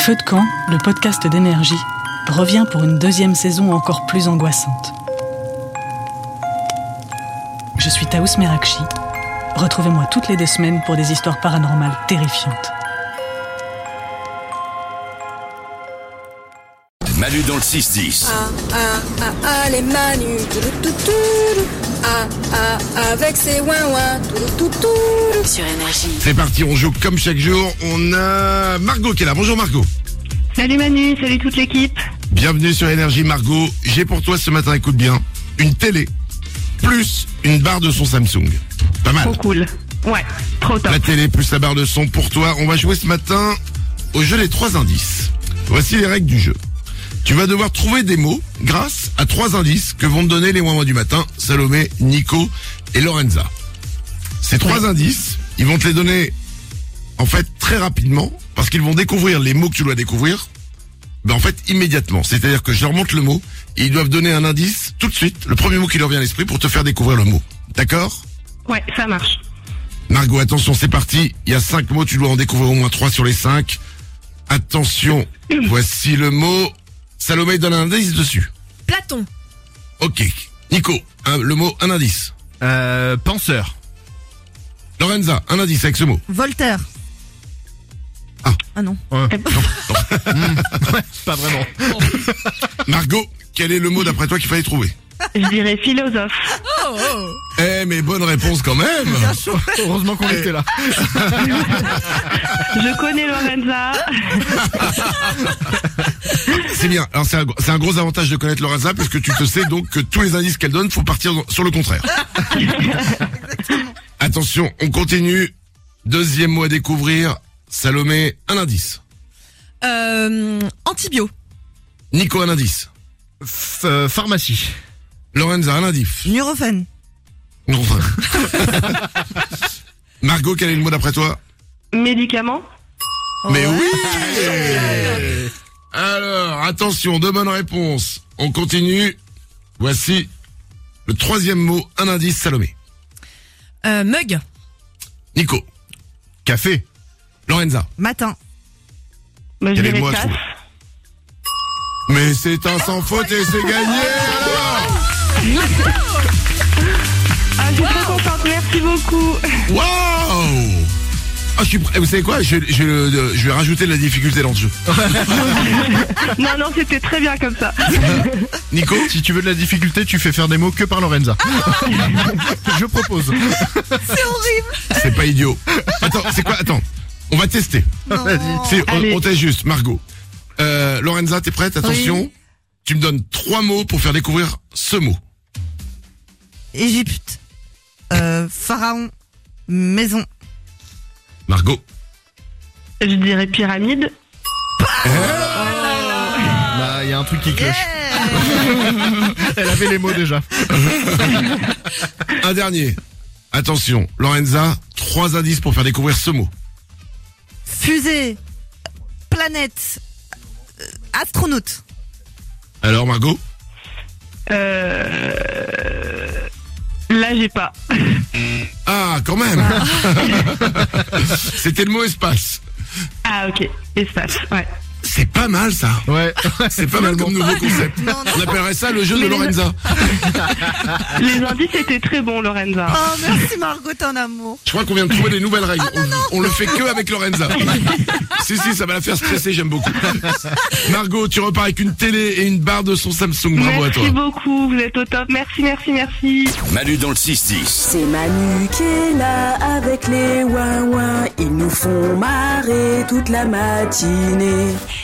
Feu de camp, le podcast d'énergie, revient pour une deuxième saison encore plus angoissante. Je suis Taous Merakchi. Retrouvez-moi toutes les 2 semaines pour des histoires paranormales terrifiantes. Manu dans le 6-10. Les Manu, avec ses ouin-ouin, sur Énergie. C'est parti, on joue comme chaque jour. On a Margot qui est là. Bonjour Margot. Salut Manu, salut toute l'équipe. Bienvenue sur Énergie Margot. J'ai pour toi ce matin, écoute bien, une télé plus une barre de son Samsung. Pas mal. Trop cool. Ouais, trop top. La télé plus la barre de son pour toi. On va jouer ce matin au jeu des 3 indices. Voici les règles du jeu. Tu vas devoir trouver des mots grâce à 3 indices que vont te donner les ouin-ouin du matin, Salomé, Nico et Lorenza. Ces 3 indices, ils vont te les donner en fait très rapidement parce qu'ils vont découvrir les mots que tu dois découvrir en fait immédiatement. C'est-à-dire que je leur montre le mot et ils doivent donner un indice tout de suite, le premier mot qui leur vient à l'esprit pour te faire découvrir le mot. D'accord ? Ouais, ça marche. Margot, attention, c'est parti. Il y a 5 mots, tu dois en découvrir au moins 3 sur les 5. Attention, voici le mot. Salomé donne un indice dessus. Platon. Ok. Nico, le mot, un indice. Penseur. Lorenza, un indice avec ce mot. Voltaire. Ah non. Ouais. Pas vraiment. Margot, quel est le mot d'après toi qu'il fallait trouver? Je dirais philosophe. Eh, mais bonne réponse quand même. Heureusement qu'on était là. Je connais Lorenza. C'est bien. Alors c'est un gros avantage de connaître Lorenza puisque tu te sais donc que tous les indices qu'elle donne, faut partir sur le contraire. Attention, on continue. 2e mot à découvrir. Salomé, un indice. Antibio. Nico, un indice. Pharmacie. Lorenza, un indice. Nurophène. Non. Margot, quel est le mot d'après toi? Médicament. Mais oui. Alors, attention, 2 bonnes réponses. On continue. Voici le 3e mot, un indice, Salomé. Mug. Nico. Café. Lorenza. Matin. Je Quel est le dirais mot à tasse. trouver? Mais c'est un sans faute et c'est gagné alors. Ah, je suis trop contente, merci beaucoup. Waouh. Ah, je suis prêt. Vous savez quoi, je vais rajouter de la difficulté dans le jeu. Non, c'était très bien comme ça. Nico, Si tu veux de la difficulté, tu fais faire des mots que par Lorenza. Je propose. c'est pas idiot. Attends, c'est quoi? Attends, on va tester. Si, Allez. on teste juste, Margot. Lorenza, t'es prête? Attention. Oui. Tu me donnes 3 mots pour faire découvrir ce mot. Égypte. Pharaon. Maison. Margot. Je dirais pyramide. Bah, il y a un truc qui cloche. Elle avait les mots déjà. Un dernier. Attention, Lorenza, 3 indices pour faire découvrir ce mot. Fusée. Planète. Astronaute. Alors, Margot? Là, j'ai pas. Ah, quand même. C'était le mot espace. Ah, ok. Espace, ouais. C'est pas mal, ça. Ouais. C'est pas mal comme nouveau concept. Non. On appellerait ça le jeu de Lorenza. Les indices étaient très bons, Lorenza. Oh, merci Margot, ton amour. Je crois qu'on vient de trouver des nouvelles règles. On le fait que avec Lorenza. Si, ça va la faire stresser, j'aime beaucoup. Margot, tu repars avec une télé et une barre de son Samsung. Bravo à toi. Merci beaucoup, vous êtes au top. Merci. Manu dans le 6-10. C'est Manu qui est là avec les ouin-ouin. Ils nous font marrer toute la matinée.